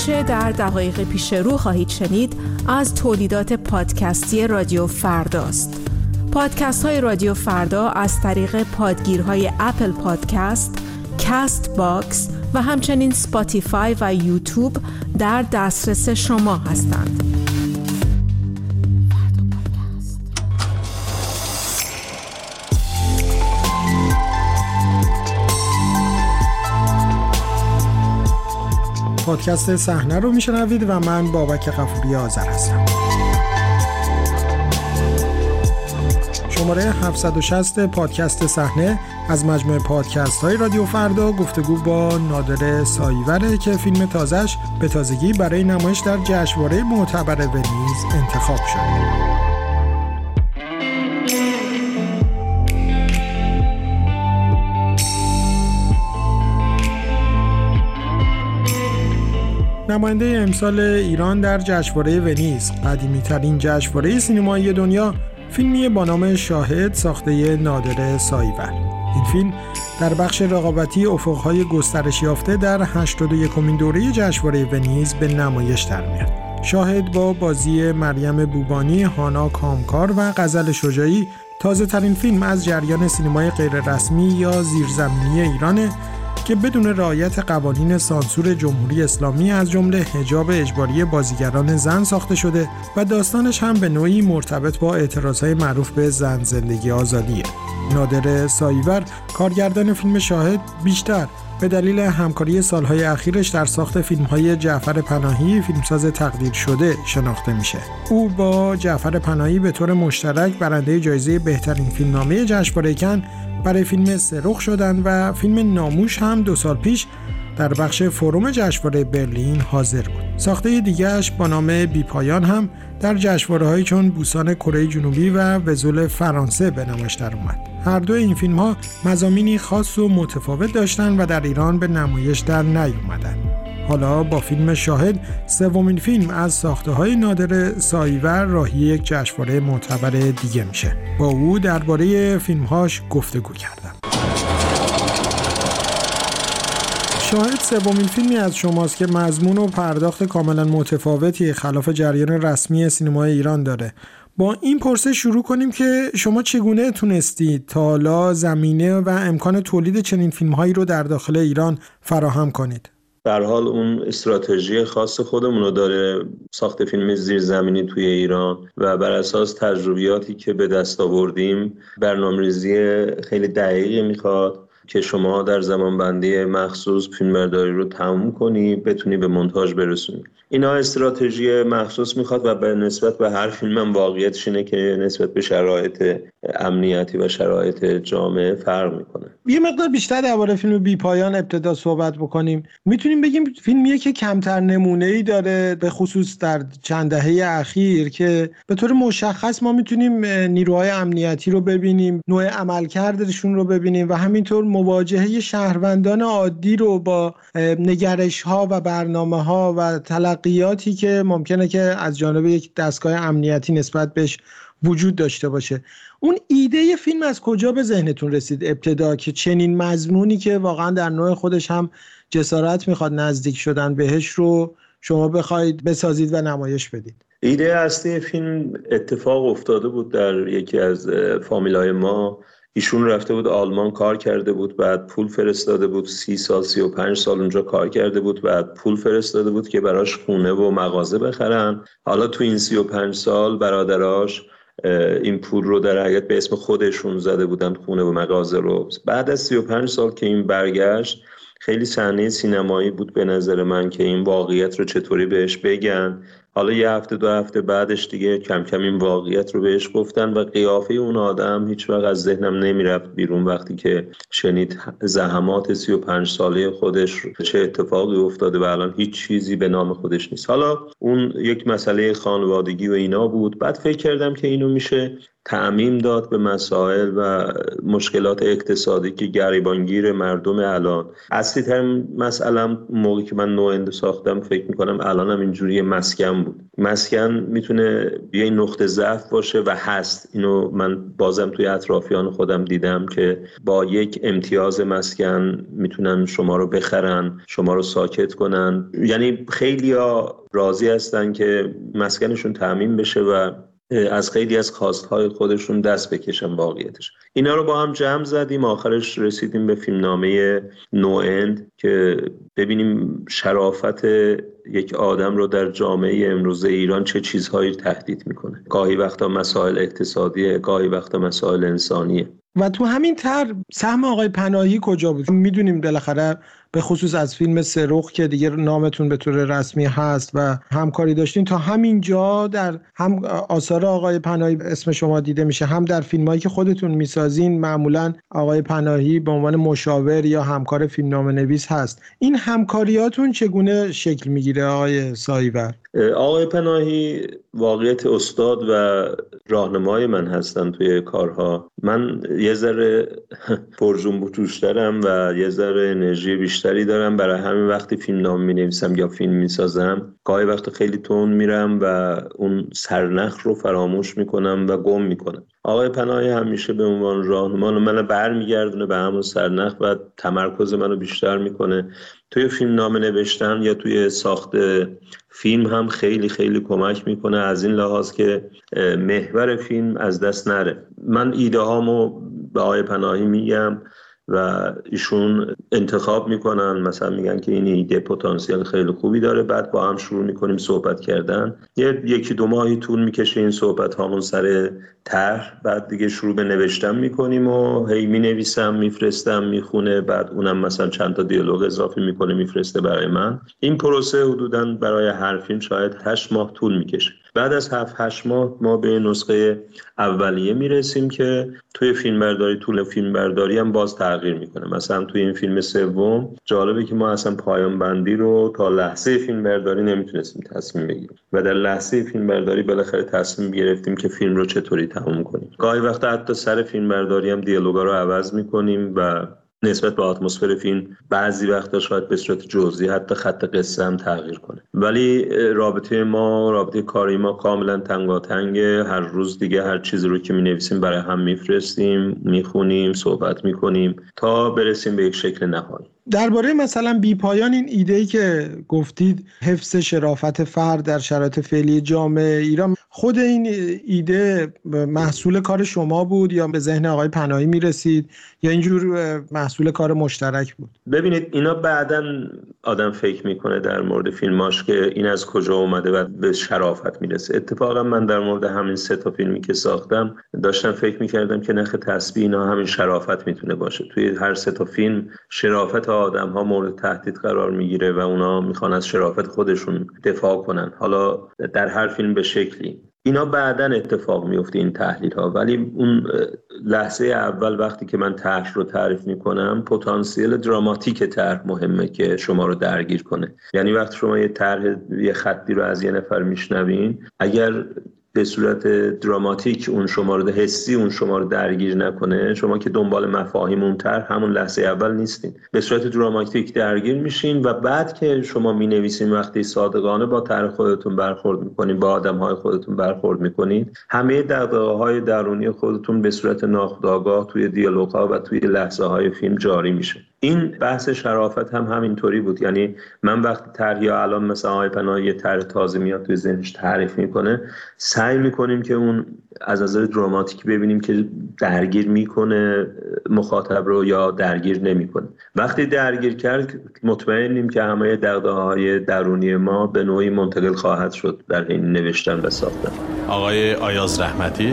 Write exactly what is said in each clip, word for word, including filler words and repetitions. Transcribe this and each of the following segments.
آنچه در دقایق پیش رو خواهید شنید از تولیدات پادکستی رادیو فرداست. پادکست های رادیو فردا از طریق پادگیرهای اپل پادکست، کست باکس و همچنین سپاتیفای و یوتیوب در دسترس شما هستند. پادکست صحنه رو میشنوید و من بابک غفوری آذر هستم. شماره هفتصد و شصت پادکست صحنه از مجموعه پادکست های رادیو فردا گفتگو با نادر سایوره که فیلم تازه‌اش به تازگی برای نمایش در جشنواره معتبر ونیز انتخاب شد. نماینده امسال ایران در جشنواره ونیز، قدیمی ترین جشنواره سینمایی دنیا، فیلمی با نام شاهد ساخته نادر سایور. این فیلم در بخش رقابتی افق‌های گسترش یافته در هشتاد و یکمین دوره جشنواره ونیز به نمایش در میاد. شاهد با بازی مریم بوبانی، هانا کامکار و غزل شجاعی تازه ترین فیلم از جریان سینمای غیررسمی یا زیرزمینی ایرانه که بدون رعایت قوانین سانسور جمهوری اسلامی از جمله حجاب اجباری بازیگران زن ساخته شده و داستانش هم به نوعی مرتبط با اعتراضهای معروف به زن زندگی آزادیه. نادر سایور، کارگردان فیلم شاهد، بیشتر به دلیل همکاری سالهای اخیرش در ساخت فیلم‌های جعفر پناهی، فیلمساز تقدیر شده، شناخته میشه. او با جعفر پناهی به طور مشترک برنده جایزه بهترین فیلمنامه جشنواره کن برای فیلم سرخ شدند و فیلم ناموش هم دو سال پیش در بخش فروم جشنواره برلین حاضر بود. ساخته دیگه‌اش با نام بی پایان هم در جشنواره‌هایی چون بوسان کره جنوبی و وزول فرانسه به نمایش در اومد. هر دو این فیلم‌ها مضامینی خاص و متفاوت داشتن و در ایران به نمایش در نیومدن. حالا با فیلم شاهد، سومین فیلم از ساخته‌های نادر سایور، راهی یک جشنواره معتبر دیگه میشه. با او درباره فیلم‌هاش گفتگو کردم. شاهد سومین فیلمی از شماست که مضمون و پرداخت کاملا متفاوتی خلاف جریان رسمی سینمای ایران داره. با این پرسش شروع کنیم که شما چگونه تونستید تا حالا زمینه و امکان تولید چنین فیلم‌هایی رو در داخل ایران فراهم کنید؟ در حال اون استراتژی خاص خودمون رو داره ساخت فیلم زیرزمینی توی ایران و بر اساس تجربیاتی که به دست آوردیم برنامه‌ریزی خیلی دقیقی میخواد که شما در زمانبندی مخصوص فیلمبرداری رو تموم کنی، بتونی به مونتاژ برسونی. اینا استراتژی مخصوص میخواد و به نسبت به هر فیلم هم واقعیتش اینه که نسبت به شرایط امنیتی و شرایط جامعه فرق میکنه. یه مقدار بیشتر درباره فیلم بی پایان ابتدا صحبت بکنیم. میتونیم بگیم فیلمیه که کمتر نمونه‌ای داره، به خصوص در چند دهه اخیر، که به طور مشخص ما میتونیم نیروهای امنیتی رو ببینیم، نوع عملکردشون رو ببینیم و همینطور مواجهه شهروندان عادی رو با نگرش‌ها و برنامه‌ها و تلقیاتی که ممکنه که از جانب یک دستگاه امنیتی نسبت بهش وجود داشته باشه. اون ایده فیلم از کجا به ذهنتون رسید ابتدا که چنین مضمونی که واقعا در نوع خودش هم جسارت میخواد نزدیک شدن بهش رو شما بخواید بسازید و نمایش بدید؟ ایده اصلی فیلم اتفاق افتاده بود در یکی از فامیلای ما. ایشون رفته بود آلمان کار کرده بود، بعد پول فرستاده بود، سی سال سی و پنج سال اونجا کار کرده بود، بعد پول فرستاده بود که براش خونه و مغازه بخرن. حالا تو این سی و پنج سال برادراش این پول رو در حقیقت به اسم خودشون زده بودن، خونه و مغازه رو. بعد از سی و پنج سال که این برگشت، خیلی صحنه سینمایی بود به نظر من که این واقعیت رو چطوری بهش بگن. حالا یه هفته دو هفته بعدش دیگه کم کم این واقعیت رو بهش گفتن و قیافه اون آدم هیچ وقت از ذهنم نمیرفت بیرون وقتی که شنید زحمات سی و پنج ساله خودش چه اتفاقی افتاده و الان هیچ چیزی به نام خودش نیست. حالا اون یک مسئله خانوادگی و اینا بود. بعد فکر کردم که اینو میشه تعمیم داد به مسائل و مشکلات اقتصادی که گریبانگیر مردم الان. اصلی ترین مسئله موقعی که من نوئند ساختم فکر میکنم الان هم اینجوری مسکن بود. مسکن میتونه یه نقطه ضعف باشه و هست. اینو من بازم توی اطرافیان خودم دیدم که با یک امتیاز مسکن میتونن شما رو بخرن، شما رو ساکت کنن. یعنی خیلیا راضی هستن که مسکنشون تامین بشه و از خیلی از خواستهای خودشون دست بکشن. واقعیتش اینا رو با هم جمع زدیم، آخرش رسیدیم به فیلمنامه نوئند که ببینیم شرافت یک آدم رو در جامعه امروز ایران چه چیزهایی تهدید میکنه. گاهی وقتا مسائل اقتصادیه، گاهی وقتا مسائل انسانیه. و تو همین طرح سهم آقای پناهی کجا بود؟ میدونیم بالاخره به خصوص از فیلم سرخ که دیگه نامتون به طور رسمی هست و همکاری داشتین، تا همینجا در هم آثار آقای پناهی اسم شما دیده میشه، هم در فیلمایی که خودتون میسازین معمولا آقای پناهی به عنوان مشاور یا همکار فیلمنامه نویس هست. این همکاریاتون چگونه شکل میگیره آقای سایور؟ آقای پناهی واقعیت استاد و راهنمای من هستن توی کارها. من یه ذره پرجنبوتوش‌ترم و یه ذره انرژی بیشتری دارم، برای همین وقتی فیلمنامه می‌نویسم یا فیلم می‌سازم گاهی وقت خیلی تند میرم و اون سرنخ رو فراموش می‌کنم و گم می‌کنم. آقای پناهی همیشه به عنوان راهنما منو برمیگردونه به همون سرنخ و تمرکز منو بیشتر می‌کنه. توی فیلمنامه نوشتن یا توی ساخت فیلم هم خیلی خیلی کمک میکنه، از این لحاظ که محور فیلم از دست نره. من ایده هامو به آقای پناهی میگم و ایشون انتخاب میکنن، مثلا میگن که این ایده پتانسیل خیلی خوبی داره، بعد با هم شروع میکنیم صحبت کردن. یه یکی دو ماهی طول میکشه این صحبت هامون سر طرح، بعد دیگه شروع به نوشتن میکنیم و هی مینویسم میفرستم میخونه، بعد اونم مثلا چند تا دیالوگ اضافه میکنه میفرسته برای من. این پروسه حدوداً برای هر فیلم شاید هشت ماه طول میکشه. بعد از هفت هشت ماه ما به نسخه اولیه میرسیم که توی فیلمبرداری طول فیلمبرداری هم باز تغییر میکنه. مثلا توی این فیلم سوم جالبه که ما اصلا پایان بندی رو تا لحظه فیلمبرداری نمیتونستیم تصمیم بگیریم و در لحظه فیلمبرداری بالاخره تصمیم گرفتیم که فیلم رو چطوری تموم کنیم. گاهی وقتا حتی سر فیلمبرداری هم دیالوگا رو عوض میکنیم و نسبت به اتمسفر فیلم بعضی وقتا شاید به صورت جزئی حتی خط قصه هم تغییر کنه. ولی رابطه ما، رابطه کاری ما کاملا تنگاتنگه. هر روز دیگه هر چیزی رو که می‌نویسیم برای هم میفرستیم، میخونیم، صحبت میکنیم تا برسیم به یک شکل نهایی. درباره مثلا بی پایان، این ایده‌ای که گفتید حفظ شرافت فرد در شرایط فعلی جامعه ایران، خود این ایده محصول کار شما بود یا به ذهن آقای پناهی میرسید یا اینجور محصول کار مشترک بود؟ ببینید اینا بعداً آدم فکر میکنه در مورد فیلماش که این از کجا اومده و به شرافت میرسه. اتفاقا من در مورد همین سه تا فیلمی که ساختم داشتم فکر میکردم که نخ تسبیح اینا همین شرافت میتونه باشه. توی هر سه تا فیلم شرافت آدم ها مورد تهدید قرار میگیره و اونا میخوان از شرافت خودشون دفاع کنن، حالا در هر فیلم به شکلی. اینا بعداً اتفاق میفته این تحلیل ها، ولی اون لحظه اول وقتی که من طرح رو تعریف میکنم، پتانسیل دراماتیک طرح مهمه که شما رو درگیر کنه. یعنی وقتی شما یه طرح یه خطی رو از یه نفر میشنوین، اگر به صورت دراماتیک اون شما رو حسی اون شما رو درگیر نکنه، شما که دنبال مفاهیم اون طرح همون لحظه اول نیستین، به صورت دراماتیک درگیر میشین و بعد که شما مینویسین وقتی صادقانه با طرح خودتون برخورد میکنین، با آدم‌های خودتون برخورد میکنین، همه دغدغه‌های درونی خودتون به صورت ناخودآگاه توی دیالوگ‌ها و توی لحظه‌های فیلم جاری میشه. این بحث شرافت هم همینطوری بود. یعنی من وقتی طرح یا الان مثلا آقای پناهی یه طرح تازه میاد توی ذهنش تعریف میکنه، سعی میکنیم که اون از نظر دراماتیک ببینیم که درگیر میکنه مخاطب رو یا درگیر نمیکنه. وقتی درگیر کرد مطمئنیم که همه دغدغه‌های درونی ما به نوعی منتقل خواهد شد در این نوشتن و ساختن. آقای آیاز رحمتی،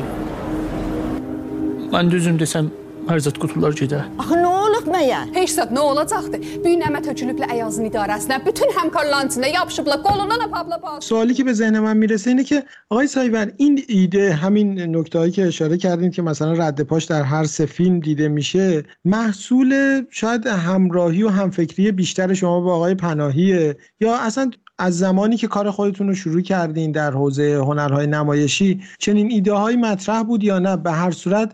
من düzüm desəm Hərzət qutular gedər. Axı nə olub məyər? Heç zət nə olacaqdı? Büyün əmə tökülüblə Əyazın idarəsinə, bütün həmkarların içində yapışıblar, qolundan apabla bağlı. سوالی که به ذهن من میرسه اینه که آقای سایور، این ایده، همین نکته‌ای که اشاره کردین که مثلا رد پاش در هر سه فیلم دیده میشه، محصول شاید همراهی و همفکری بیشتر شما با آقای پناهیه یا اصلا از زمانی که کار خودتون رو شروع کردین در حوزه هنرهای نمایشی چنین ایده هایی مطرح بود یا نه؟ به هر صورت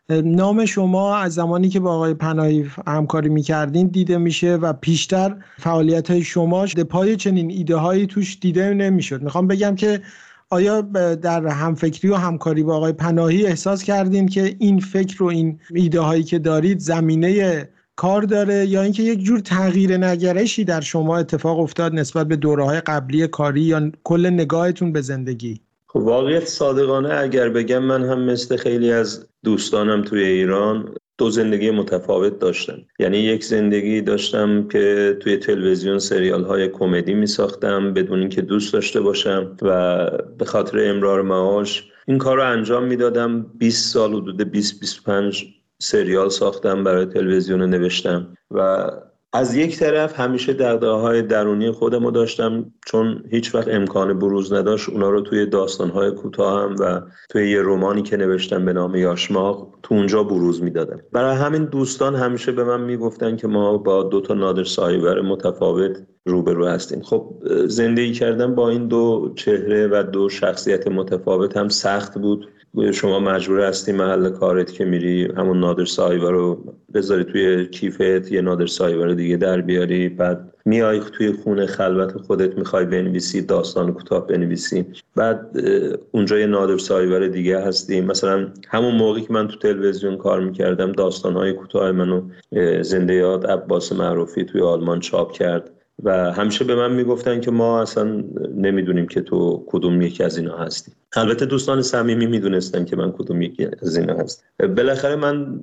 نام شما از زمانی که با آقای پناهی همکاری میکردین دیده میشه و پیشتر فعالیت های شما پای چنین ایده هایی توش دیده نمیشد. میخوام بگم که آیا در همفکری و همکاری با آقای پناهی احساس کردین که این فکر و این ایده هایی که دارید زمینه کار داره، یا اینکه یک جور تغییر نگرشی در شما اتفاق افتاد نسبت به دوره‌های قبلی کاری یا کل نگاهتون به زندگی؟ خب واقعیت صادقانه اگر بگم من هم مثل خیلی از دوستانم توی ایران دو زندگی متفاوت داشتم. یعنی یک زندگی داشتم که توی تلویزیون سریال های کمدی می ساختم بدون اینکه دوست داشته باشم و به خاطر امرار معاش این کار رو انجام می دادم. بیست سال حدود بیست بیست و پنج سریال ساختم، برای تلویزیون نوشتم و از یک طرف همیشه دغدغه‌های درونی خودم رو داشتم، چون هیچ وقت امکان بروز نداشت اونا رو توی داستان‌های کوتاهم و توی یه رمانی که نوشتم به نام یاشماغ تو اونجا بروز میدادم. برای همین دوستان همیشه به من میگفتن که ما با دو تا نادر سایور متفاوت روبرو هستیم. خب زندگی کردن با این دو چهره و دو شخصیت متفاوت هم سخت بود. شما مجبور هستی محل کارت که میری همون نادر سایور رو بذاری توی کیفت، یه نادر سایور دیگه در بیاری، بعد میای توی خونه خلوت خودت میخوای بنویسی داستان کوتاه بنویسی، بعد اونجا یه نادر سایور دیگه هستی. مثلا همون موقعی که من تو تلویزیون کار میکردم داستانهای کوتاه منو زنده یاد عباس معروفی توی آلمان چاپ کرد و همیشه به من میگفتن که ما اصلا نمیدونیم که تو کدوم یکی از اینا هستی. البته دوستان صمیمی میدونستن که من کدوم یکی از اینا هستم. بالاخره من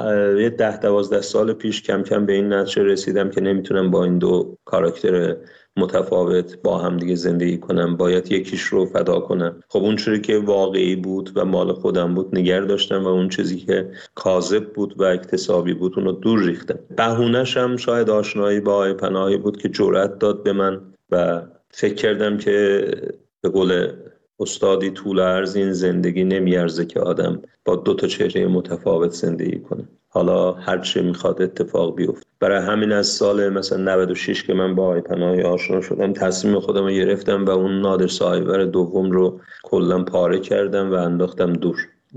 یه ده دوازده سال پیش کم کم به این نتیجه رسیدم که نمیتونم با این دو کاراکتر متفاوت با هم دیگه زندگی کنم، باید یکیش رو فدا کنم. خب اون چیزی که واقعی بود و مال خودم بود نگه داشتم و اون چیزی که کاذب بود و اکتسابی بود اون رو دور ریختم. بهونه‌ش هم شاید آشنایی با آقای پناهی بود که جرأت داد به من و فکر کردم که به قول استادی طول عرض این زندگی نمیارزه که آدم با دو تا چهره متفاوت زندگی کنه، حالا هر چه میخواد اتفاق بیفته. برای همین از سال مثلا نود و شش که من با آقای پناهی آشنا شدم تصمیم خودم رو گرفتم و اون نادر سایور دوم رو کلا پاره کردم و انداختم دور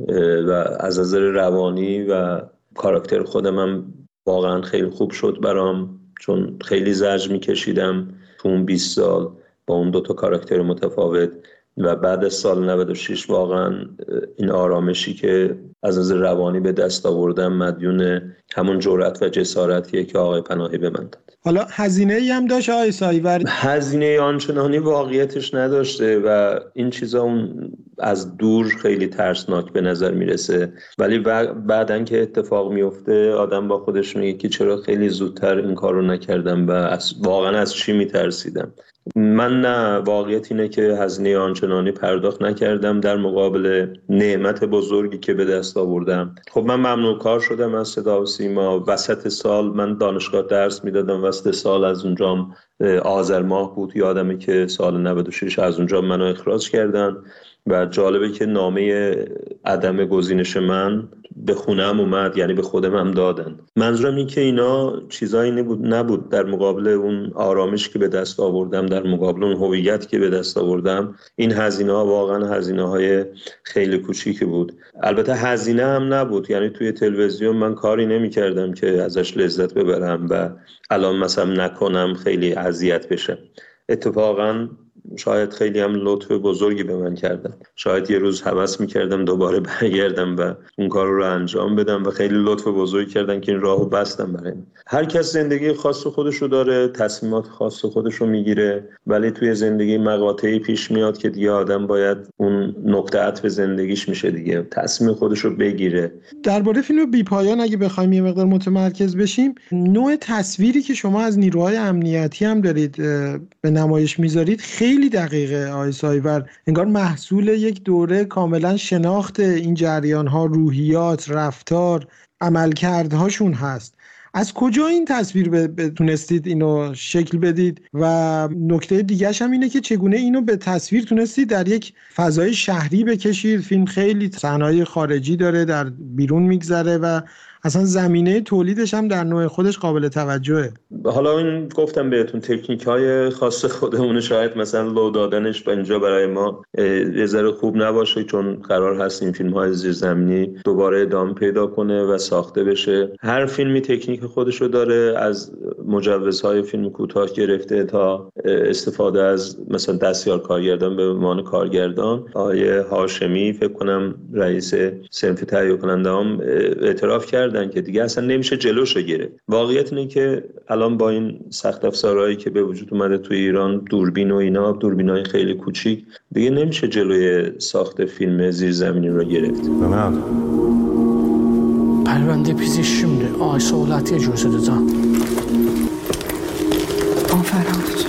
و از نظر روانی و کاراکتر خودم هم واقعا خیلی خوب شد برام، چون خیلی زجر میکشیدم تو اون بیست سال با اون دو تا کاراکتر متفاوت و بعد از سال نود و شش واقعا این آرامشی که از نظر روانی به دست آوردم مدیون همون جرأت و جسارتیه که آقای پناهی به من داد. حالا هزینه ای هم داشت آقای سایور؟ هزینه آنچنانی واقعیتش نداشته و این چیزا اون از دور خیلی ترسناک به نظر میرسه، ولی بعدن که اتفاق میفته آدم با خودش میگه که چرا خیلی زودتر این کار رو نکردم و از واقعا از چی میترسیدم. من نه، واقعیت اینه که هزینه آنچنانی پرداخت نکردم در مقابل نعمت بزرگی که به دست آوردم. خب من ممنوع کار شدم از صدا و سیما. وسط سال من دانشگاه درس میدادم، وسط سال از اونجام آذر ماه بود یادمه که سال نود و شش از اونجا منو اخراج کردن و جالبه که نامه عدم گزینش من به خونم اومد، یعنی به خودم هم دادن. منظورم این که اینا چیزایی نبود نبود در مقابل اون آرامش که به دست آوردم، در مقابل اون هویت که به دست آوردم. این هزینه ها واقعا هزینه های خیلی کوچیکی بود. البته هزینه هم نبود، یعنی توی تلویزیون من کاری نمی کردم که ازش لذت ببرم و الان مثلا نکنم خیلی اذیت بشم. اتفاقا شاید خیلی هم لطف بزرگی به من کردن، شاید یه روز هوس میکردم دوباره برگردم و اون کار رو انجام بدم و خیلی لطف بزرگی کردن که این راهو بستم برای من. هر کس زندگی خاص خودش رو داره، تصمیمات خاص خودش رو میگیره، ولی توی زندگی مقاطعی پیش میاد که دیگه آدم باید اون نقطه عطف زندگیش میشه دیگه، تصمیم خودش رو بگیره. درباره فیلم بی‌پایان اگه بخوایم یه مقدار متمرکز بشیم، نوع تصویری که شما از نیروهای امنیتی هم دارید به نمایش میذارید خیلی دقیقه آقای سایور، انگار محصول یک دوره کاملا شناخت این جریان‌ها، روحیات، رفتار، عملکردهاشون هست. از کجا این تصویر تونستید اینو شکل بدید و نکته دیگه‌ش هم اینه که چگونه اینو به تصویر تونستید در یک فضای شهری بکشید؟ فیلم خیلی صحنه‌های خارجی داره، در بیرون میگذره و اصلا زمینه تولیدش هم در نوع خودش قابل توجهه. حالا این گفتم بهتون تکنیک های خاص خودمون، شاید مثلا لو دادنش به اینجا برای ما یه ذره خوب نباشه، چون قرار هست این فیلم های زیرزمینی دوباره ادامه پیدا کنه و ساخته بشه. هر فیلمی تکنیک خودشو داره، از مجوزهای فیلم کوتاه گرفته تا استفاده از مثلا دستیار کارگردان به عنوان کارگردان. آیه هاشمی فکر کنم رئیس صنف تهیه کننده هم اعتراف کردن که دیگه اصلا نمیشه جلوشو گرفت. واقعیت اینه که الان با این سخت افزارهایی که به وجود اومده توی ایران، دوربین و اینا، دوربینای خیلی کوچیک، دیگه نمیشه جلوی ساخت فیلم زیرزمینی رو گرفت. ممنون. پرونده پزشکimdi. Ay soğulatı gözüdü can. Aferin.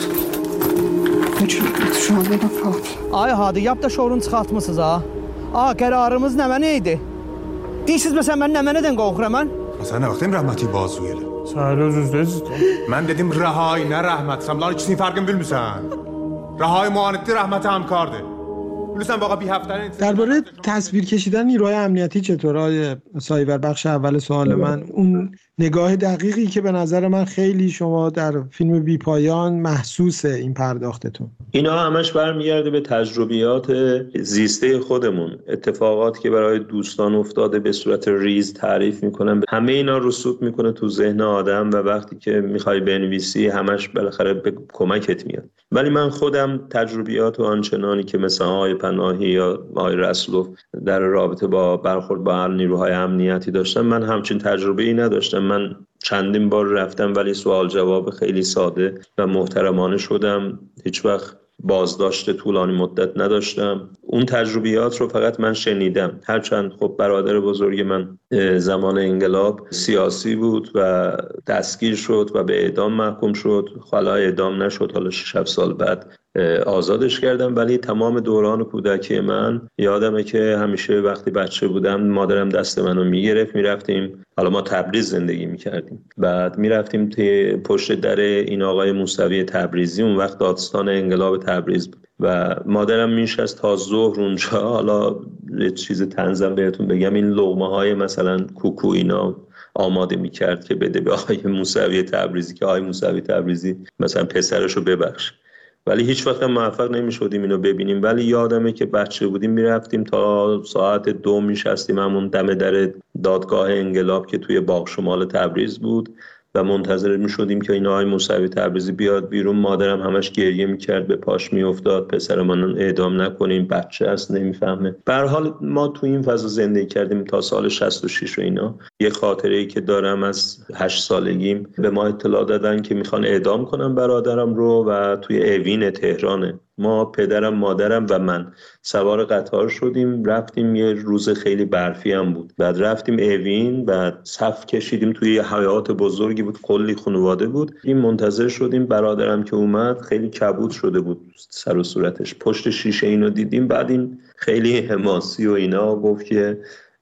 Şu an benim fault. Ay hadi yap da şorun çıxartmısınız ha. Aa qərarımız nə mənə idi? Deyirsiz məsələn mən nə mənədən qorxuram mən? Sen ne vaktim rahmeti bazuyeli. Sen özünüz Ben dedim rahay ne rahmet. Sen bunların ikisini farkını bilmirsən. Rahay muanetli rahmet همکارdı. bilirsən واقعا بی هفتره. درباره تصویر کشیدن نیروهای امنیتی چطور آقای سایور؟ بخش اول سوال من اون نگاه دقیقی که به نظر من خیلی شما در فیلم بی پایان محسوسه این پرداختتون. اینا همش برمیگرده به تجربیات زیسته خودمون، اتفاقاتی که برای دوستان افتاده به صورت ریز تعریف میکنن، همه اینا رسوب میکنه تو ذهن آدم و وقتی که میخوای بنویسی همش بالاخره به کمکت میاد. ولی من خودم تجربیات و آنچنانی که مثلا آقای پناهی یا آقای رسولوف در رابطه با برخورد با نیروهای امنیتی داشتم، من همچین تجربه ای نداشتم. من چندین بار رفتم ولی سوال جواب خیلی ساده و محترمانه شدم. هیچ وقت بازداشت طولانی مدت نداشتم. اون تجربیات رو فقط من شنیدم، هرچند خب برادر بزرگ من زمان انقلاب سیاسی بود و دستگیر شد و به اعدام محکوم شد. حالا اعدام نشد، حالا شش هفت سال بعد آزادش کردم. ولی تمام دوران کودکی من یادمه که همیشه وقتی بچه بودم مادرم دست منو میگرفت، میرفتیم، حالا ما تبریز زندگی میکردیم، بعد میرفتیم توی پشت در این آقای موسوی تبریزی، اون وقت دادستان انقلاب تبریز بود، و مادرم میشست تا ظهر اونجا. حالا یه چیز طنزم بهتون بگم، این لقمه های مثلا کوکو اینا آماده میکرد که بده به آقای موسوی تبریزی که آقای موسوی تبریزی مثلا پسرشو ببخش. ولی هیچ وقت موفق نمی‌شدیم اینو ببینیم. ولی یادمه که بچه بودیم میرفتیم تا ساعت دو میشستیم همون دم در دادگاه انقلاب که توی باغ شمال تبریز بود و منتظر می‌شدیم که این آقای موسوی تبریزی بیاد بیرون. مادرم همش گریه می‌کرد، به پاش می‌افتاد پسرمون اعدام نکنیم، بچه است نمی‌فهمه. به هر حال ما تو این فضا زندگی کردیم تا سال شصت و شش و اینا. یه خاطره‌ای که دارم از هشت سالگیم، به ما اطلاع دادن که میخوان اعدام کنن برادرم رو و توی اوین تهرانه. ما پدرم، مادرم و من سوار قطار شدیم، رفتیم. یه روز خیلی برفی هم بود. بعد رفتیم اوین، بعد صف کشیدیم توی حیاط بزرگی بود، کلی خانواده بود. این منتظر شدیم برادرم که اومد، خیلی کبود شده بود سر و صورتش. پشت شیشه اینو دیدیم. بعد این خیلی حماسی و اینا گفت که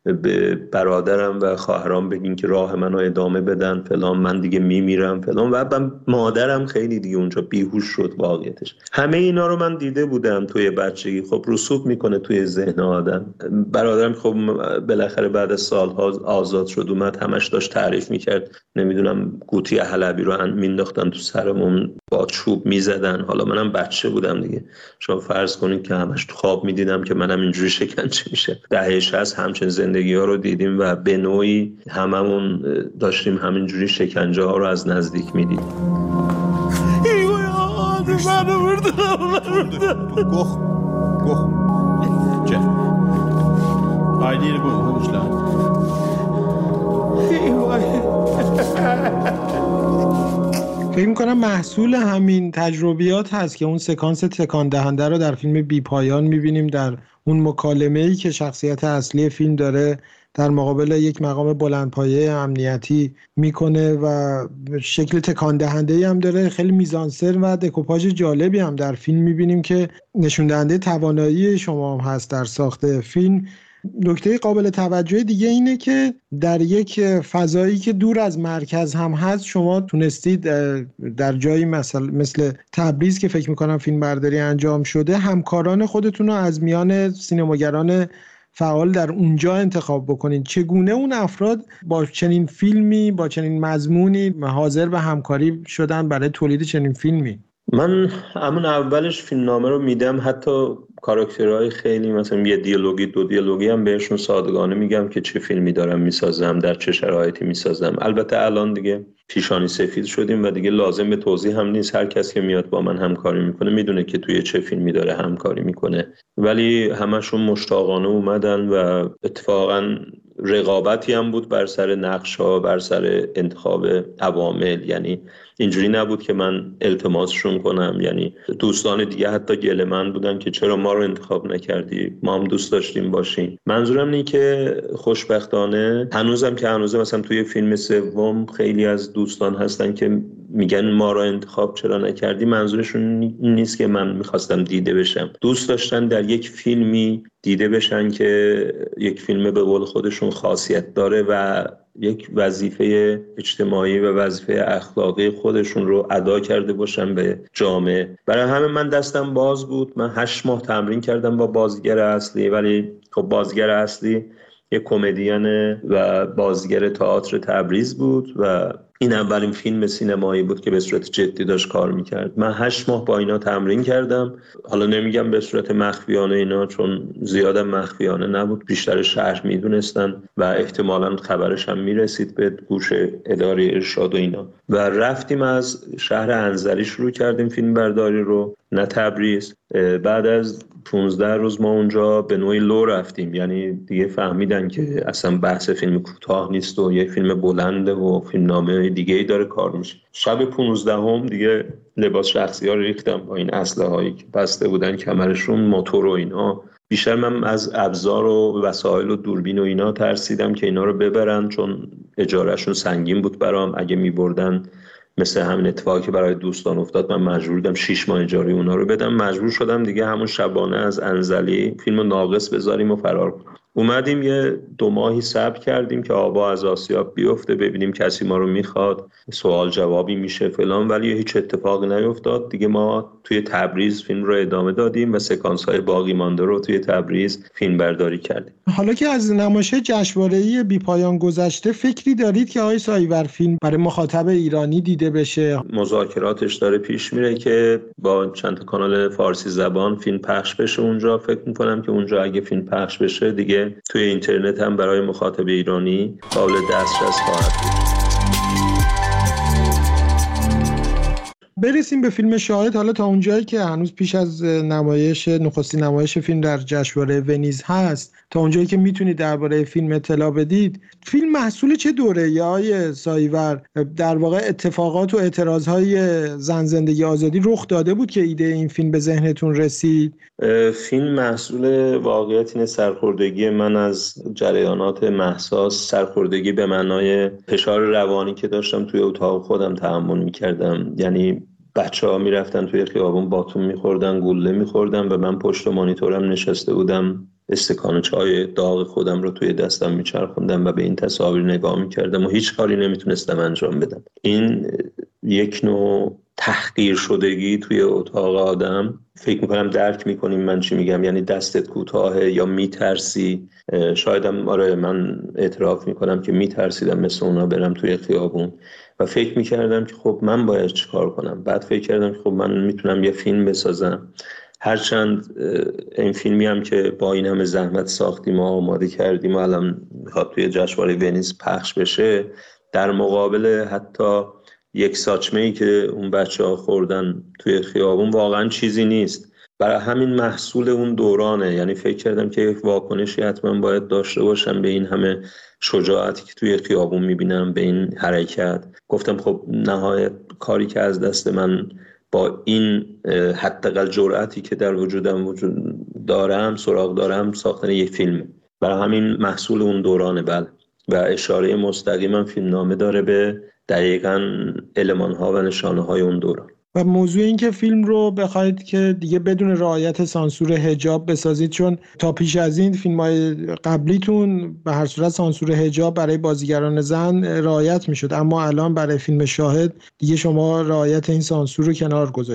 به برادرم و خواهرام بگین که راه منو ادامه بدن فلان، من دیگه میمیرم فلان. و مادرم خیلی دیگه اونجا بیهوش شد. واقعیتش همه اینا رو من دیده بودم توی بچگی. خب رسوب میکنه توی ذهن آدم. برادرم خب بالاخره بعد از سالها آزاد شد، اومد، همش داشت تعریف میکرد، نمیدونم قوطی حلبی رو مینداختن تو سرمون، با چوب میزدن. حالا منم بچه بودم دیگه، شما فرض کنید که همش تو خواب میدیدم که منم اینجوری شکنجه میشه. دهه شصت همچین زندگی ها رو دیدیم و به نوعی هممون داشتیم همینجوری شکنجه ها رو از نزدیک میدیدیم. ایوه آدم منو بردم گخ گخ چه؟ Haydi konuşlar. فکر می‌کنم محصول همین تجربیات هست که اون سکانس تکان دهنده رو در فیلم بی پایان می‌بینیم، در اون مکالمه‌ای که شخصیت اصلی فیلم داره در مقابل یک مقام بلندپایه امنیتی میکنه و شکل تکان دهنده‌ای هم داره. خیلی میزانسر و دکوپاژ جالبی هم در فیلم می‌بینیم که نشون دهنده توانایی شما هم هست در ساخت فیلم. نکته قابل توجه دیگه اینه که در یک فضایی که دور از مرکز هم هست، شما تونستید در جایی مثل, مثل تبریز که فکر میکنم فیلم برداری انجام شده، همکاران خودتون رو از میان سینماگران فعال در اونجا انتخاب بکنید. چگونه اون افراد با چنین فیلمی، با چنین مضمونی حاضر به همکاری شدن برای تولید چنین فیلمی؟ من همون اولش فیلمنامه رو میدم، حتی کاراکترهای خیلی مثلا یه دیالوگی دو دیالوگی هم بهشون صادقانه میگم که چه فیلمی دارم میسازم، در چه شرایطی میسازم. البته الان دیگه پیشانی سفید شدیم و دیگه لازم به توضیح هم نیست. هر کسی که میاد با من همکاری میکنه میدونه که توی چه فیلمی داره همکاری میکنه. ولی همشون مشتاقانه اومدن و اتفاقا رقابتی هم بود بر سر نقش‌ها، بر سر انتخاب عوامل. یعنی اینجوری نبود که من التماسشون کنم، یعنی دوستان دیگه حتی گله من بودن که چرا ما رو انتخاب نکردی، ما هم دوست داشتیم باشیم. منظورم اینه که خوشبختانه هنوزم که هنوزه مثلا توی فیلم سوم خیلی از دوستان هستن که میگن ما رو انتخاب چرا نکردی. منظورشون این نیست که من میخواستم دیده بشم، دوست داشتن در یک فیلمی دیده بشن که یک فیلم به قول خودشون خاصیت داره و یک وظیفه اجتماعی و وظیفه اخلاقی خودشون رو ادا کرده باشن به جامعه. برای همه من دستم باز بود. من هشت ماه تمرین کردم با بازیگر اصلی، ولی خب بازیگر اصلی یک کمدین و بازیگر تئاتر تبریز بود و این اولین فیلم سینمایی بود که به صورت جدی داشت کار میکرد. من هشت ماه با اینا تمرین کردم. حالا نمیگم به صورت مخفیانه اینا، چون زیادم مخفیانه نبود، بیشتر شهر میدونستن و احتمالاً خبرش هم میرسید به گوش اداره ارشاد و اینا. و رفتیم از شهر انزلی شروع کردیم فیلم برداری رو، نه تبریز. بعد از پانزده روز ما اونجا به نوعی لو رفتیم، یعنی دیگه فهمیدن که اصلا بحث فیلم کوتاه نیست و یه فیلم بلنده و فیلمنامه دیگه ای داره کار میشه. شب پانزدهم دیگه لباس شخصی ها رو ریختم با این اسلحه هایی که بسته بودن کمرشون، موتور و اینا. بیشتر من از ابزار و وسایل و دوربین و اینا ترسیدم که اینا رو ببرن، چون اجارهشون سنگین بود برام. اگه میبردن مثل همین اتفاقی که برای دوستان افتاد، من مجبور بودم شش ماه اجاره اونا رو بدم. مجبور شدم دیگه همون شبانه از انزلی فیلمو ناقص بذاریم و فرار کنیم. اومدیم یه دو ماهی صبر کردیم که آبا از آسیاب بیفته، ببینیم کسی ما رو میخواد، سوال جوابی میشه فلان، ولی هیچ اتفاقی نیفتاد. دیگه ما توی تبریز فیلم رو ادامه دادیم و سکانس های باقی مانده رو توی تبریز فیلم برداری کردیم. حالا که از نمایش جشنواره‌ای بی پایان گذشته، فکری دارید که آقای سایور فیلم برای مخاطب ایرانی دیده بشه؟ مذاکراتش داره پیش میره که با چند تا کانال فارسی زبان فیلم پخش بشه اونجا. فکر میکنم که اونجا اگه فیلم پخش بشه دیگه توی اینترنت هم برای مخاطب ایرانی قابل دسترس خواهد بود. برسیم به فیلم شاهد. حالا تا اونجایی که هنوز پیش از نمایش نخستین نمایش فیلم در جشنواره ونیز هست، تا اونجایی که میتونید درباره فیلم اطلاع بدید، فیلم محصول چه دوره‌ای آقای سایور؟ در واقع اتفاقات و اعتراضهای زن زندگی آزادی رخ داده بود که ایده این فیلم به ذهنتون رسید؟ فیلم محصول واقعیت اینه سرخوردگی من از جریانات مهساس، سرخوردگی به معنای فشار روانی که داشتم توی اتاق خودم تحمل می‌کردم. یعنی بچه‌ها میرفتن توی خیابون باتون می‌خوردن، گوله می‌خوردن و من پشت مانیتورم نشسته بودم، استکان چای داغ خودم رو توی دستم میچرخوندم و به این تصاویر نگاه میکردم و هیچ کاری نمیتونستم انجام بدم. این یک نوع تحقیر شدگی توی اتاق آدم. فکر میکنم درک میکنیم من چی میگم، یعنی دستت کوتاهه یا میترسی. شایدم آره من اعتراف میکنم که میترسیدم مثل اونا برم توی خیابون و فکر میکردم که خب من باید چیکار کنم. بعد فکر کردم که خب من میتونم یه فیلم بسازم. هرچند این فیلمی هم که با این همه زحمت ساختیم و آماده کردیم و الان میخواد توی جشنواره ونیز پخش بشه، در مقابل حتی یک ساچمه‌ای که اون بچه‌ها خوردن توی خیابون واقعا چیزی نیست. برای همین محصول اون دورانه. یعنی فکر کردم که یک واکنشی حتما باید داشته باشم به این همه شجاعتی که توی خیابون میبینم، به این حرکت. گفتم خب نهایت کاری که از دست من با این حداقل جرأتی که در وجودم وجود دارم سراغ دارم ساختن یک فیلم. برای همین محصول اون دورانه. بله. و اشاره مستقیما فیلمنامه داره به دقیقاً المان‌ها و نشانه‌های اون دوران. و موضوع این که فیلم رو بخواید که دیگه بدون رعایت سانسور حجاب بسازید، چون تا پیش از این فیلم‌های قبلیتون به هر صورت سانسور حجاب برای بازیگران زن رعایت می‌شد، اما الان برای فیلم شاهد دیگه شما رعایت این سانسور رو کنار گذاشتید.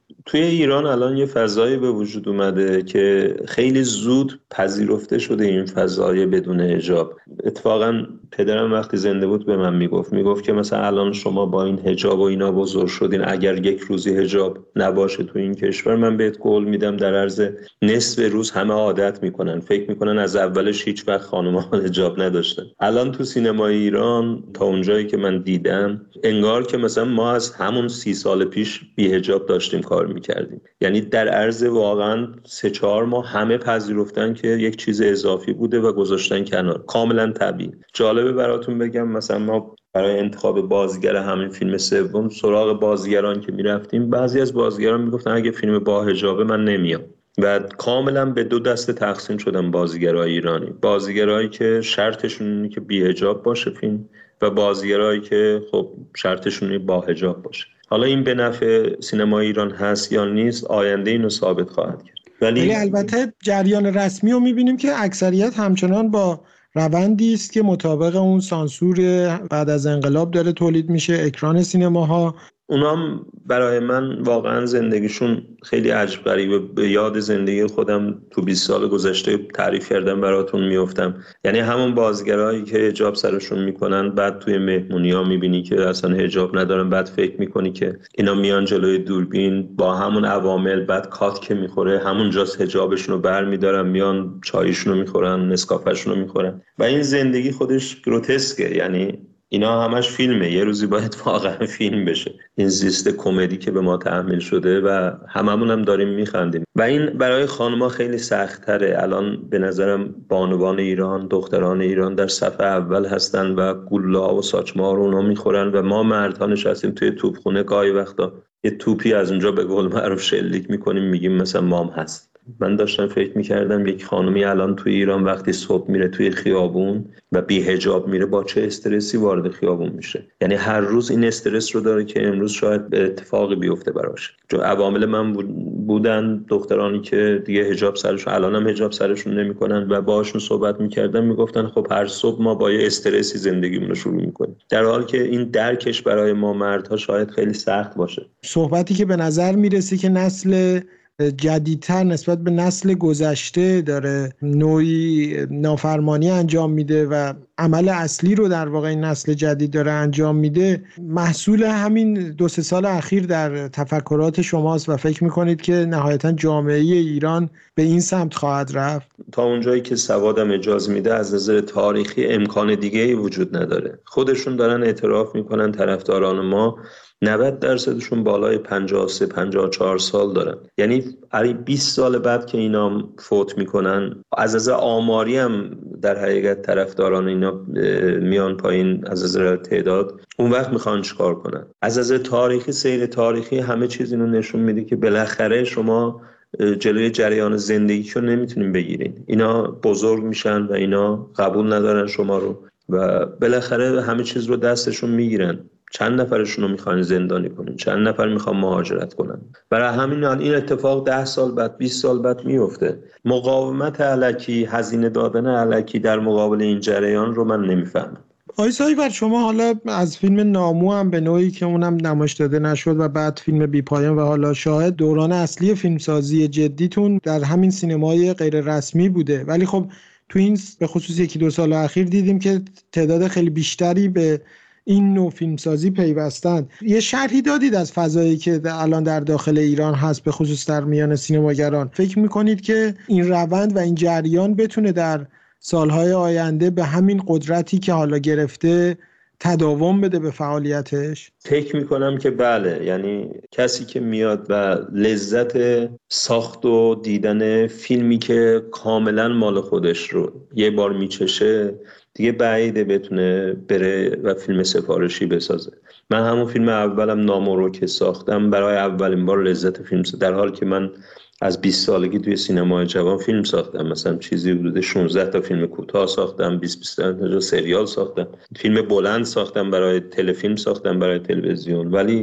توی ایران الان یه فضایی به وجود اومده که خیلی زود پذیرفته شده این فضای بدون حجاب. اتفاقا پدرم وقتی زنده بود به من میگفت میگفت که مثلا الان شما با این حجاب و اینا بزرگ شدین، اگر یک روزی حجاب نباشه تو این کشور من بهت قول میدم در عرض نصف روز همه عادت میکنن، فکر میکنن از اولش هیچ وقت خانم‌ها حجاب نداشتن. الان تو سینمای ایران تا اونجایی که من دیدم انگار که مثلا ما از همون سی سال پیش بی حجاب داشتیم کار میکردیم. یعنی در عرض واقعا سه چهار ماه همه پذیرفتن که یک چیز اضافی بوده و گذاشتن کنار، کاملا طبیعی. جالبه براتون بگم مثلا ما برای انتخاب بازیگر همین فیلم سوم سراغ بازیگران که میرفتیم، بعضی از بازیگران میگفتن اگه فیلم با حجابه من نمیام و کاملا به دو دسته تقسیم شدن بازیگرای ایرانی. بازیگرایی که شرطشون اینه که بی حجاب باشه فیلم و بازیگرایی که خب شرطشون اینه با حجاب باشه. حالا این به نفع سینما ایران هست یا نیست آینده اینو ثابت خواهد کرد. ولی, ولی البته جریان رسمی رو میبینیم که اکثریت همچنان با روندی است که مطابق اون سانسور بعد از انقلاب داره تولید میشه اکران سینماها. اونام برای من واقعا زندگیشون خیلی عجب غریبه. به یاد زندگی خودم تو بیست سال گذشته تعریف کردم براتون میافتم. یعنی همون بازیگرایی که حجاب سرشون میکنن بعد توی مهمونی‌ها میبینی که اصلا حجاب ندارن، بعد فکر میکنی که اینا میان جلوی دوربین با همون عوامل، بعد کات که میخوره همونجاست حجابشون رو برمیدارن میان چایشون رو میخورن، نسکافه‌شون رو میخورن و این زندگی خودش گروتسکه. یعنی اینا همش فیلمه، یه روزی باید واقعا فیلم بشه این زیست کمدی که به ما تحمیل شده و هممون هم داریم میخندیم و این برای خانم‌ها خیلی سخت‌تره. الان به نظرم بانوان ایران، دختران ایران در صف اول هستن و گله‌ها و ساچمه‌ها رو اونا میخورن و ما مردها نشستیم توی توپخونه گاهی وقتا یه توپی از اونجا به قول معروف شلیک میکنیم میگیم مثلا مام هست. من داشتم فکر میکردم یک خانمی الان توی ایران وقتی صبح میره توی خیابون و بی حجاب میره با چه استرسی وارد خیابون میشه. یعنی هر روز این استرس رو داره که امروز شاید اتفاقی بیفته براش. جو عوامل من بودن دخترانی که دیگه حجاب سرشون، الان هم حجاب سرشون نمیکنن و باهاشون صحبت میکردم میگفتن خب هر صبح ما با یه استرسی زندگیمون رو شروع میکنیم، در حالی که این درکش برای ما مردها شاید خیلی سخت باشه. صحبتی که به نظر میرسه که نسل جدیدتر نسبت به نسل گذشته داره نوعی نافرمانی انجام میده و عمل اصلی رو در واقع این نسل جدید داره انجام میده، محصول همین دو سه سال اخیر در تفکرات شماست و فکر میکنید که نهایتا جامعه ایران به این سمت خواهد رفت؟ تا اونجایی که سوادم اجازه میده از نظر تاریخی امکان دیگه ای وجود نداره. خودشون دارن اعتراف میکنن طرفداران ما نود درصدشون بالای پنجاه و سه پنجاه و چهار سال دارن. یعنی بیست سال بعد که اینا فوت میکنن از نظر آماری هم در حقیقت طرفداران اینا میان پایین از نظر تعداد، اون وقت میخوان چیکار کنن؟ از نظر تاریخی، سیر تاریخی همه چیز اینو نشون میده که بالاخره شما جلوی جریان زندگیشو نمیتونین بگیرین. اینا بزرگ میشن و اینا قبول ندارن شما رو و بالاخره همه چیز رو دستشون میگیرن. چند نفرشون رو میخوان زندانی کنن، چند نفر میخوان مهاجرت کنن. برای همین این اتفاق ده سال بعد، بیست سال بعد میفته. مقاومت الکی، هزینه دادن الکی در مقابل این جریان رو من نمیفهمم. آقای سایور، شما حالا از فیلم نامو هم به نوعی که اونم نمایش داده نشد و بعد فیلم بی پایان و حالا شاهد دوران اصلی فیلمسازی جدیتون در همین سینمای غیر رسمی بوده، ولی خب تو این به خصوص یکی دو سال اخیر دیدیم که تعداد خیلی بیشتری به این نوع فیلمسازی پیوستن. یه شرحی دادید از فضایی که الان در داخل ایران هست به خصوص در میان سینماگران. فکر میکنید که این روند و این جریان بتونه در سالهای آینده به همین قدرتی که حالا گرفته تداوم بده به فعالیتش؟ فکر میکنم که بله. یعنی کسی که میاد و لذت ساخت و دیدن فیلمی که کاملا مال خودش رو یه بار میچشه دیگه بعیده بتونه بره و فیلم سفارشی بسازه. من همون فیلم اولم نامو رو که ساختم برای اولین بار لذت فیلم ساختم، در حالی که من از بیست سالگی توی سینمای جوان فیلم ساختم. مثلا چیزی حدود شانزده تا فیلم کوتاه ساختم، بیست بیست تا سریال ساختم، فیلم بلند ساختم، برای تلفیلم ساختم، برای تلویزیون. ولی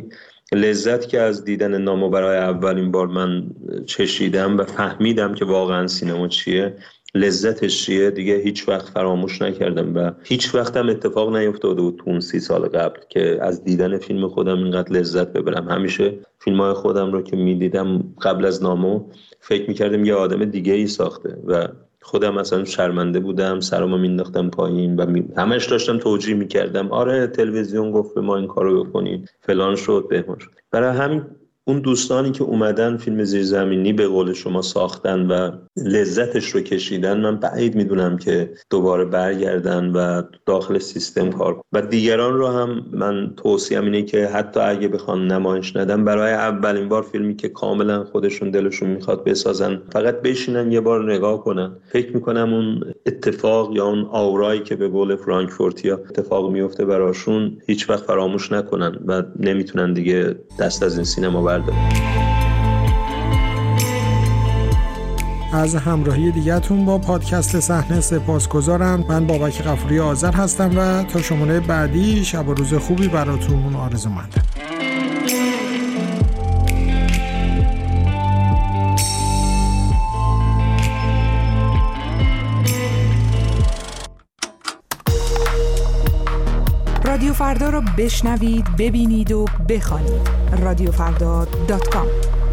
لذت که از دیدن نامو برای اولین بار من چشیدم و فهمیدم که واقعا سینما چیه، لذتش چیه دیگه هیچ وقت فراموش نکردم و هیچ وقت هم اتفاق نیفتاده بود تو اون سی سال قبل که از دیدن فیلم خودم اینقدر لذت ببرم. همیشه فیلم‌های خودم رو که می‌دیدم قبل از نامو فکر می‌کردم یه آدم دیگه ای ساخته و خودم مثلا شرمنده بودم، سرمو مینداختم پایین و می... همش داشتم توجیه می‌کردم آره تلویزیون گفت به ما این کارو بکنید، فلان شد، بهمان شد. برای همین اون دوستانی که اومدن فیلم زیرزمینی به قول شما ساختن و لذتش رو کشیدن، من بعید میدونم که دوباره برگردن و داخل سیستم کار کنن. و دیگران رو هم من توصیه‌ام اینه که حتی اگه بخوان نمایش ندن، برای اولین بار فیلمی که کاملا خودشون دلشون میخواد بسازن، فقط بشینن یه بار نگاه کنن. فکر میکنم اون اتفاق یا اون آورایی که به قول فرانکفورتیا اتفاق میفته براشون هیچ وقت فراموش نکنن و نمیتونن دیگه دست از این سینما بردارن. از همراهی دیگه‌تون با پادکست صحنه سپاسگزارم. من بابک غفوری آذر هستم و تا شماره بعدی شب و روز خوبی براتون آرزومندم. رادیو فردا رو بشنوید، ببینید و بخوانید. رادیو فردا دات کام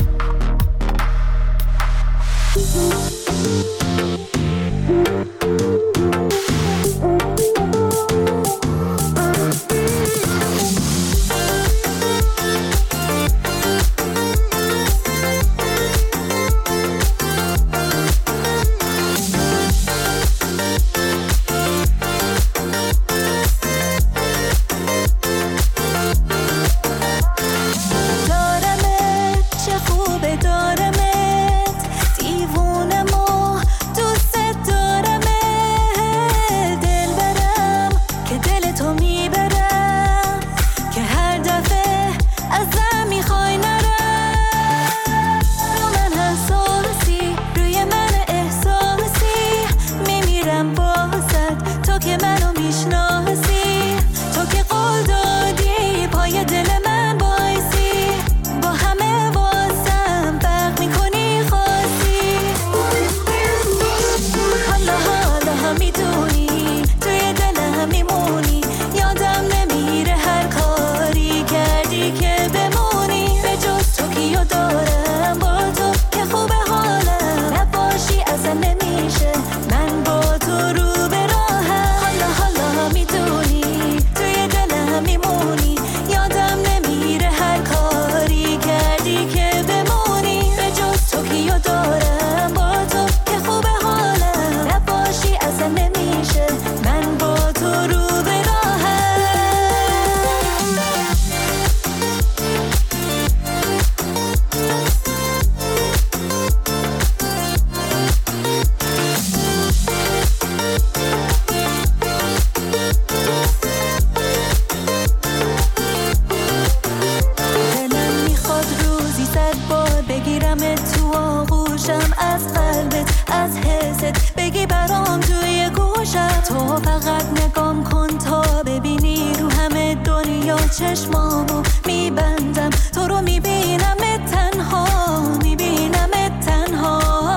چشمامو میبندم، تو رو میبینم تنها، میبینم تنها.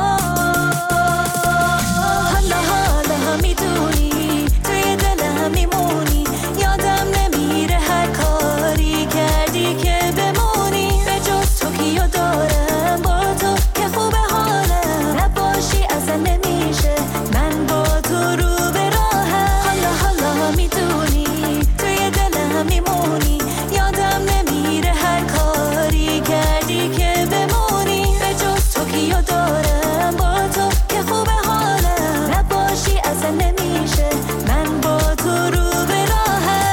حالا حالا میدونی توی دلم میمونی، یادم نمیره هر کاری کردی که بمونی. به جز تو کیو دارم با تو که خوبه حالم، نباشی اصلا نمیشه من با تو رو به راهم. حالا حالا میدونی توی دلم میمونی، یادم نمیره هر کاری کردی که بمونی. به جز تو کیو دارم با تو که خوبه حالم، نباشی اصلا نمیشه من با تو رو به راهم.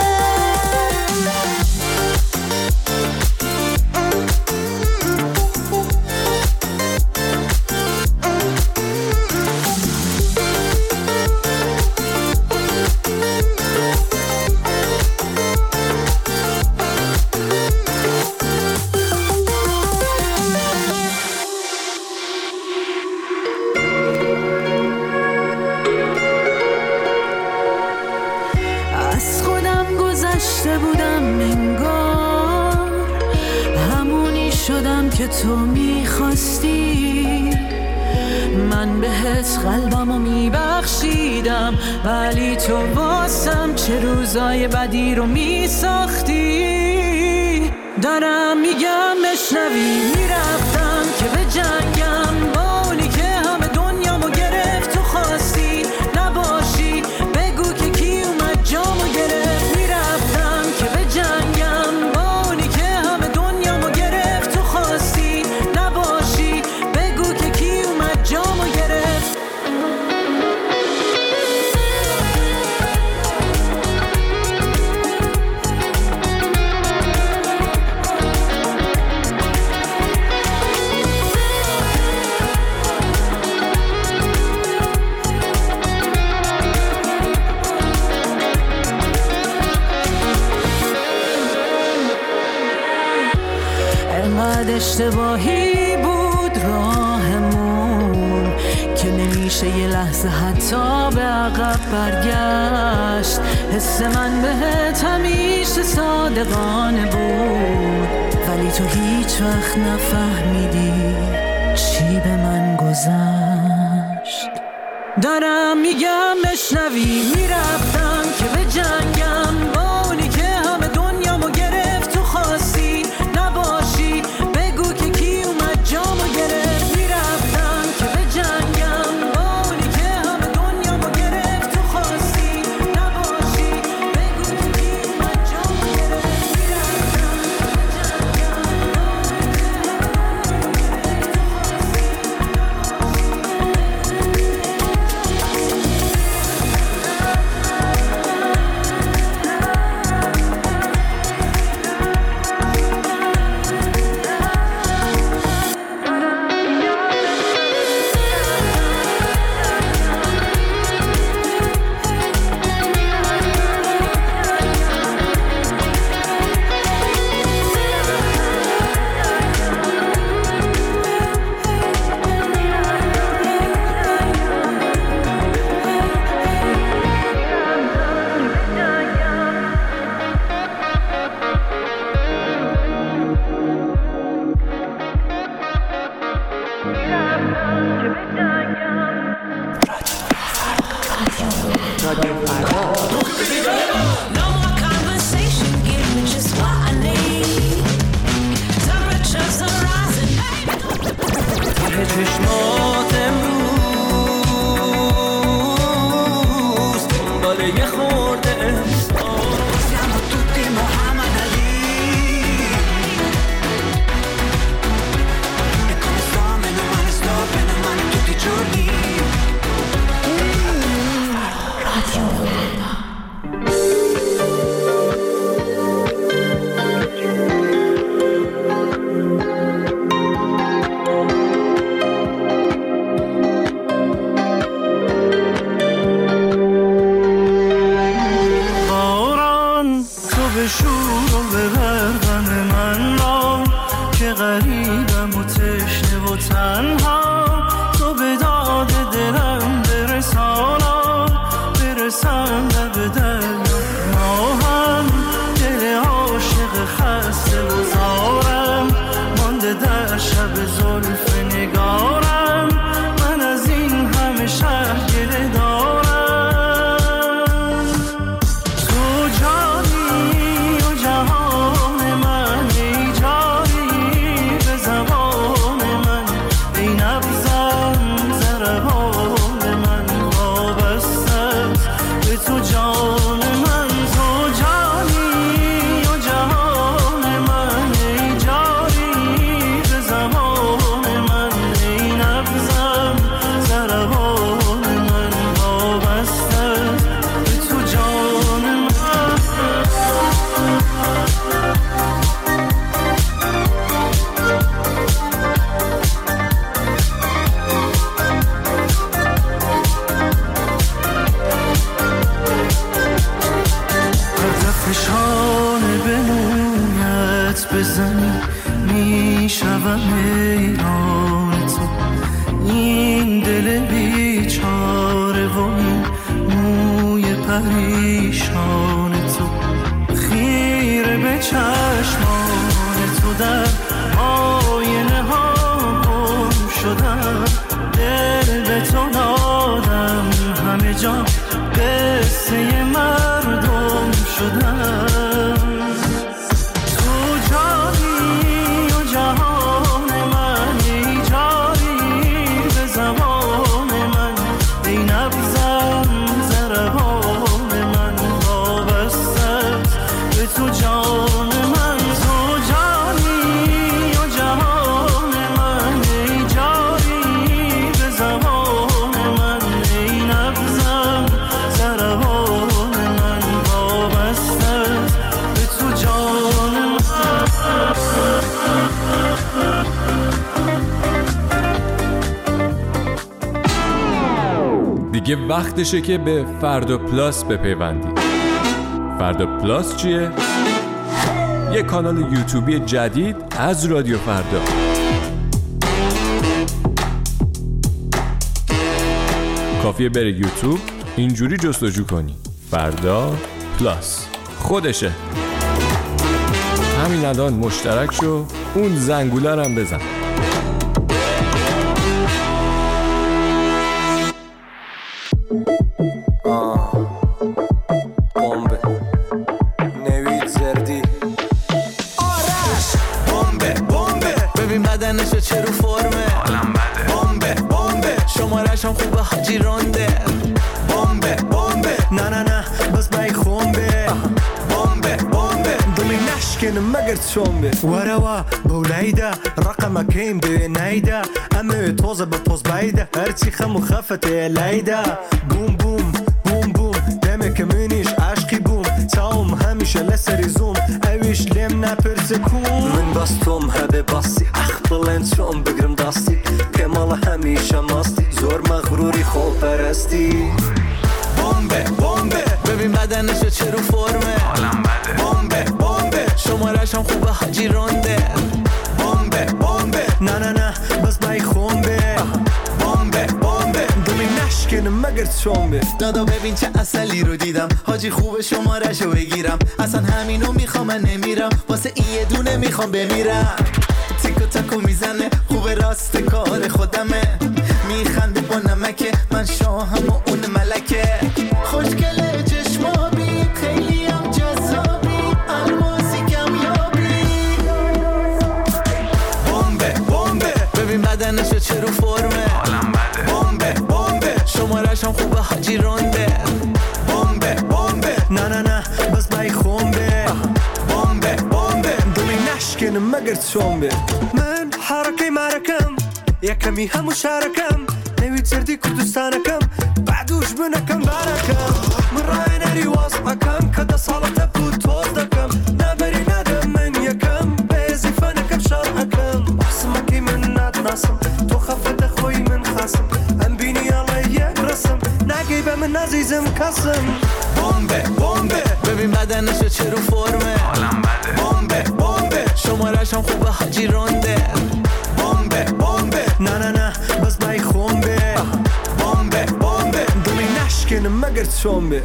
از خودم گذشته بودم انگار، همونی شدم که تو میخواستی. من بهت قلبمو میبخشیدم، ولی تو واسم چه روزای بدی رو میساختی. دارم میگم بشنوی، میرفتم که به جنگم با اونی که همه دنیامو گرفت. تو خواستی نباشی، بگو که کی اومد جامو گرفت. میرفتم که به جنگم با اونی که همه دنیامو گرفت. تو خواستی نباشی، بگو که کی اومد جامو گرفت. انقدر اشتباهی بود راهمون که نمیشه یه لحظه حتی به عقب برگشت. حس من بهت همیشه صادقانه بود، ولی تو هیچ وقت نفهمیدی چی به من گذشت. دارم میگم بشنوی، میرفتم که به جنگم با اونی که همه دنیامو گرفت. تو خواستی نباشی، بگو که کی اومد جامو گرفت. میرفتم که به جنگم با اونی که همه دنیامو گرفت. تو خواستی نباشی، بگو که کی اومد جامو گرفت. میرفتم که به چشمات امروز دنباله یه خورده احسان. Siamo tutti Muhammad Ali e come sto, meno male sto, bene male tutti i giorni. Radio بزنی میشوم حیران تو، این دل بیچاره و این موی پریشان تو، خیره به چشمان تو در آینه ها گم شدم، دل غیر تو نادم همه جا قصه مردم شدم تو جانی و جهان من ای جاری به زمان من ای نبزم زربان من وابسته به تو جان من تو جانی و جهان من ای جاری به زمان من ای نبزم زربان من وابسته به تو جان من دیگه وقتشه که به فردا پلاس بپیوندید. فردا پلاس چیه؟ یه کانال یوتیوبی جدید از رادیو فردا. کافیه بره یوتیوب اینجوری جستجو کنی فردا پلاس، خودشه. همین الان مشترک شو، اون زنگوله رو هم بزن. بمب نوید زردی آرش بمب بمب ببین بدنشو چه رو فرمه حالم بده بمب بمب شمارش هم خوبه حاجی رونده بمب بمب نه نه نه بس بای خونبه بمب بمب دلی نشکن مگر چومبه وروا بولیده رقم کیم به نیده امه توزه به پوز بایده هرچی خمو خفته لیده بوم بوم بوم بوم دمه که منیش عشقی بوم تاوم همیشه لسری زوم اویش لیم نپرسه کون من باستم هبه باستی اخ بلند شم بگرم داستی که مال همیشه ماستی زور مغروری خوب پرستی بمبه بمبه ببین بدنشو چه رو فرمه حالم بده بمبه بمبه شمارش هم خوبه حاجی رونده بمبه بمبه نه نه نه بس بای خونبه بمبه بمبه دلی نشکن مگر چومبه دادا ببین چه اصلی رو دیدم حاجی خوبه شمارشو بگیرم اصلا همینو میخوام من نمیرم واسه این یه دونه میخوام بمیرم تیکو تاکو میزنه خوبه راست کار خودمه میخنده با نمکه من شاهم و اون ملکه خوشگله چشمابی خیلی هم جذابی الماسی کمیابی بمبه بمبه ببین بدنشو چه رو فرمه حالم بده بمبه بمبه شمارش هم خوبه حاجی رونده بمبه بمبه نه نه نه بس بای خونبه بمبه بمبه دلی نشکن مگر چومبه من حرکه مرکم یکمی همو شرکم نوید زردی کردستانکم بعدوش بنکم برکم من رای نری واسمکم که ده سالت بود توز دکم نبری ندم من یکم بیزی فنکم شرحکم بحثمکی من ندناسم تو خفت خوی من خسم ام بینی علی یک رسم نگی به من عزیزم کسم بمبه بمبه ببین بدنشو چه رو فرمه حالم بده بمبه بمبه شمارش هم خوبه حاجی رونده بمبه بمبه نه نه نه بس بای خونبه بمبه بمبه دلی نشکن مگر چومبه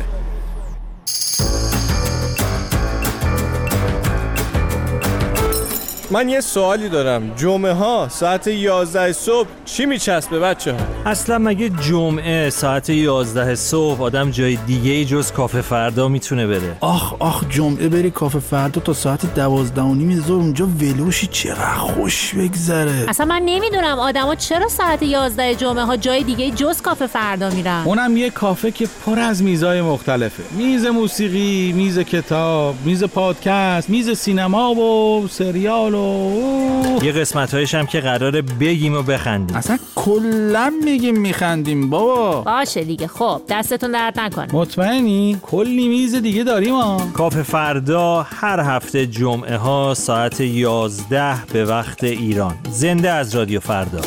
من یه سوالی دارم، جمعه ها ساعت یازده صبح چی میچسبه بچه ها؟ اصلا مگه جمعه ساعت یازده صبح آدم جای دیگه ای جز کافه فردا میتونه بره؟ آخ آخ جمعه بری کافه فردا تا ساعت دوازده و نیم ظهر اونجا ولوشی چقدر خوش بگذره. اصلا من نمیدونم آدما چرا ساعت یازده جمعه ها جای دیگه جز کافه فردا میرن. اونم یه کافه که پر از میزای مختلفه، میز موسیقی، میز کتاب، میز پادکست، میز سینما و سریال و یه قسمت‌هایش هم که قراره بگیم و بخندیم. اصلا کلا میگیم میخندیم بابا. باشه دیگه، خب دستتون درد نکنه. مطمئنی؟ کلی میز دیگه داریم ها. کافه فردا هر هفته جمعه ها ساعت یازده به وقت ایران. زنده از رادیو فردا.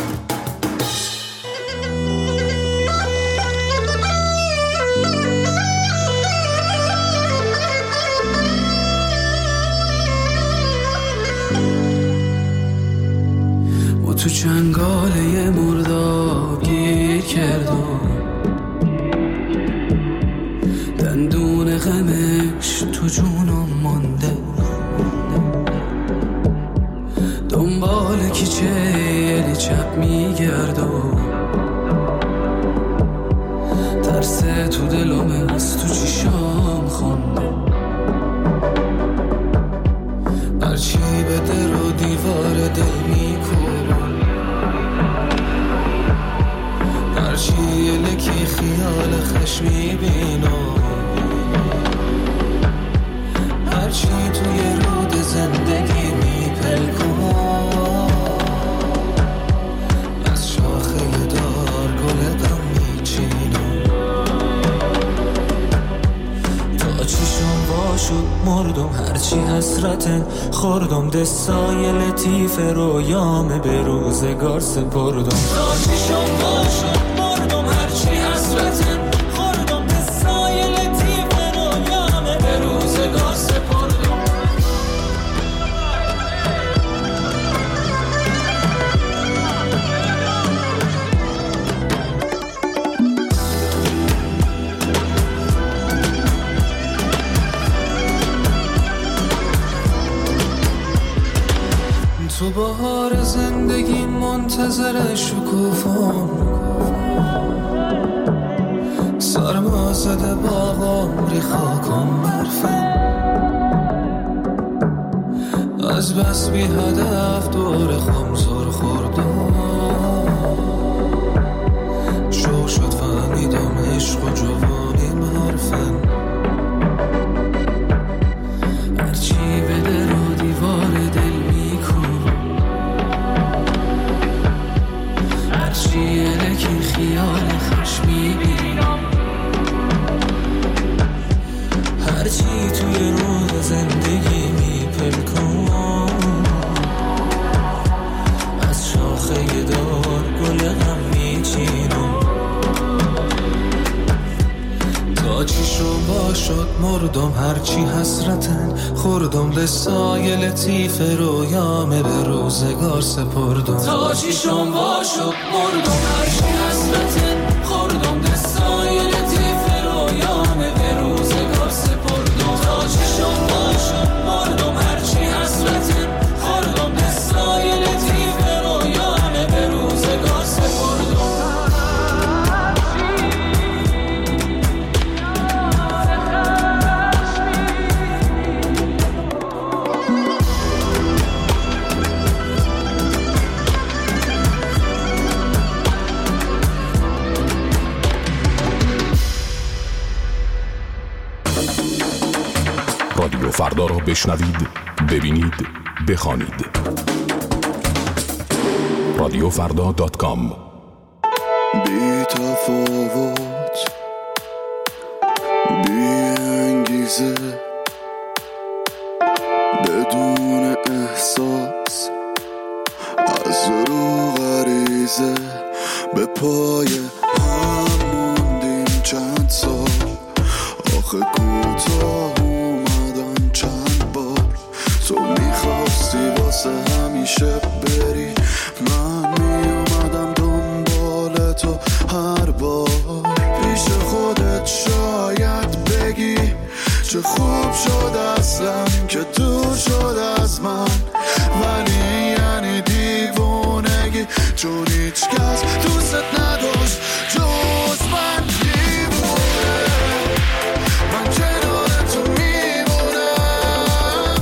تو چنگاله مرداب گیر کردم، دندون غمش تو جونم مانده، دنبال کیچه چپ میگردم، ترسه تو دلمه از تو چیشام خونده، هرچی به در و دیوار دل میکنه، هرچی یه لکی خیال خش میبینم، هرچی توی رود زندگی میپلکم، از شاخه دار گل غم میچینم، تا چیشم باشد مردم هرچی حسرته خوردم، دستای لطیف رویام به روزگار سپردم، تا چیشم باشد مردم هرچی حسرته خوردم، دستای لطیف رویام به روزگار سپردم. تو بهار زندگی منتظر شکوفام، سرما زده باغم ری خاکم برفم، از بس بی هدف دور خم زور خوردم، شو شد فهمیدم عشق و جوانیم حرفن، هرچی به در و دیوار دل هرچی لکی خیال خوش میبینم، هرچی توی رود زندگی میپلکم، از شاخه دار گل غم میچینم، تا چیشو باشد مردم هرچی حسرتن خوردم، دستای لطیف رویامه به روزگار سپردم، تا چیشم باشد مردم هرچی حسرتن خوردم، دستای لطیف رویامه به روزگار سپردم، تا چیشم باشد مردم هرچی حسرتن خوردم، دستای لطیف رویامه به روزگار سپردم. رادیو فردا را بشنوید، ببینید، بخوانید. رادیو فردا دات کام. بی تفاوت، بی انگیزه، بدون احساس، از رو غریزه به پای هم موندیم چند سال، آخه کوتاه اومدن چند بار، تو میخواستی واسه همیشه بری، من میومدم دنبال تو هر بار، پیش خودت شاید بگی چه خوب شد اصلا که دور شد از من، ولی یعنی دیوونگی، چون هیچ کس دوست نداشت جز من. دیوونه من کنار تو میمونم،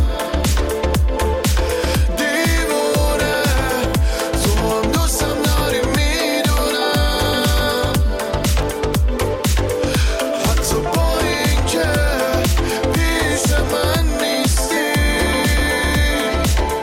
دیوونه تو هم دوستم داری میدونم، حتی با این که پیش من نیستی،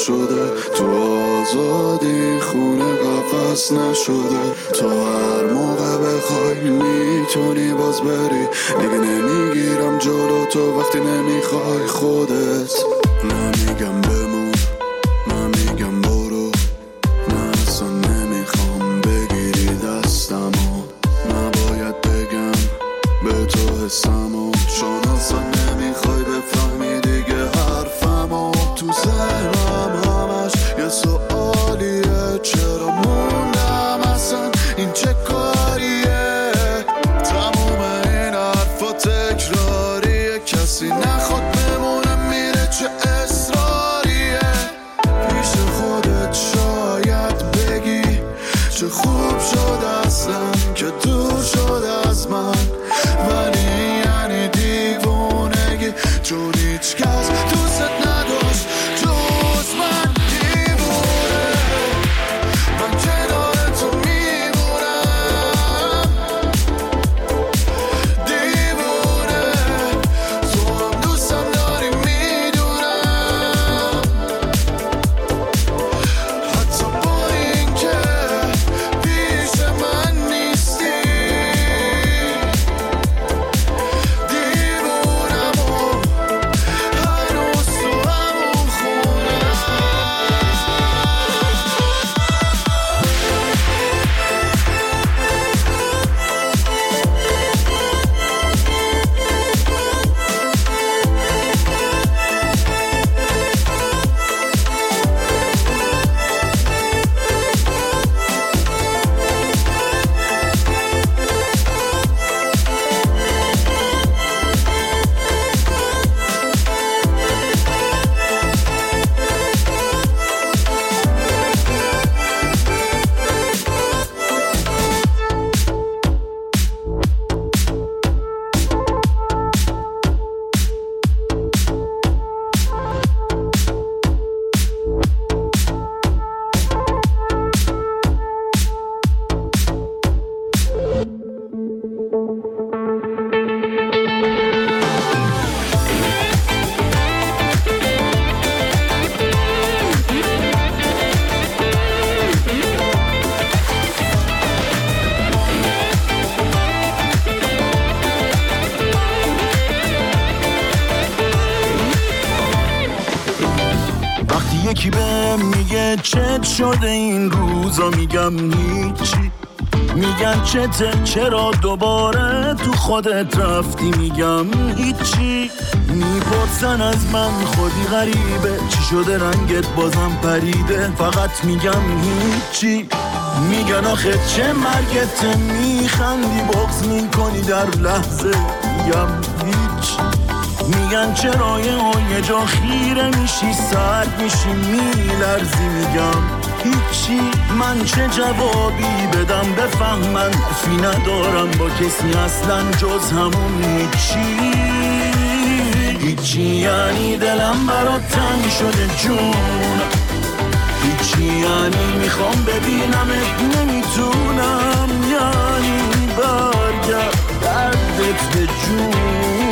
نشده، تو آزادی خونه قفص نشده. تو هر موقع بخوای میتونی باز بری، دیگه نمیگیرم جلو تو وقتی نمیخوای خودت. نمیگم بمون، نمیگم برو، نه اصلا نمیخوام بگیری دستمو. نباید بگم به تو حسمو، چون اصلا نمیخوای بفهمی دیگه حرفمو. تو ذهنم همش یه سوالیه، چرا موندم اصلا این چه کاریه؟ تموم این حرفا تکراریه، کسی نخواد بمونه میره، چه اصراریه. پیش خودت شاید بگی چه خوب شد اصلا که دور شد از من، ولی یعنی دیوونگی، چون هیچ کس دوست نداشت جز من. دیوونه من کنار تو میمونم، دیوونه تو هم دوستم داری میدونم، حتی با این که پیش من نیستی. دیوونم و هنوز تو همون خونه. وقتی یکی بهم میگه چت شده این روزا، میگم هیچی. میگن چته، چرا دوباره تو خودت رفتی، میگم هیچی. میپرسن از من خودی غریبه، چی شده رنگت بازم پریده، فقط میگم هیچی. میگن آخه چه مرگته، میخندی بغض میکنی در لحظه، میگم هیچ. میگن چرا یه جا خیره میشی، سرد میشی، میلرزی، میگم هیچی. من چه جوابی بدم بفهمن، حرفی ندارم با کسی اصلا جز همون هیچی. هیچی یعنی دلم برات تنگ شده جون، هیچی یعنی میخوام ببینمت نمیتونم، یعنی برگرد دردت به جونم.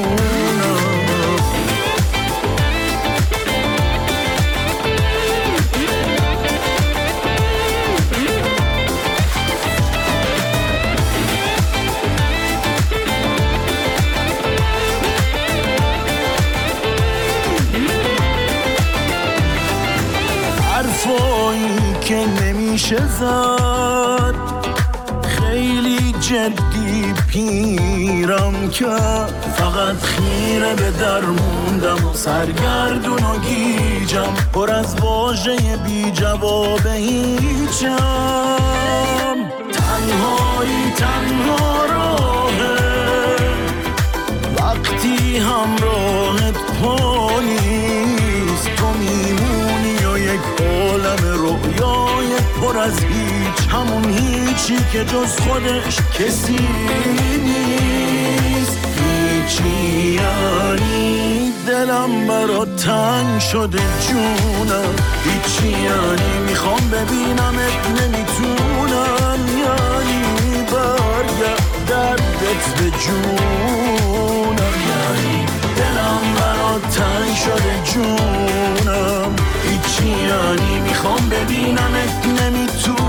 حرفایی که نمیشه زد، خیلی جدی پیرم کرد، فقط خیره به در موندم و سرگردون و گیجم، پر از واژه بی جواب هیچم. تنهایی تنها راهه وقتی همراهت پا نیست، تو میمونی و یک عالم رویای پر از هیچ، همون هیچی که جز خودش کسی نیست. هیچی یعنی دلم برات تنگ شده جونم، هیچی یعنی میخوام ببینمت نمیتونم، یعنی برگرد دردت به جونم، یعنی دلم برات تنگ شده جونم، هیچی میانی میخوام ببینمت نمیتونم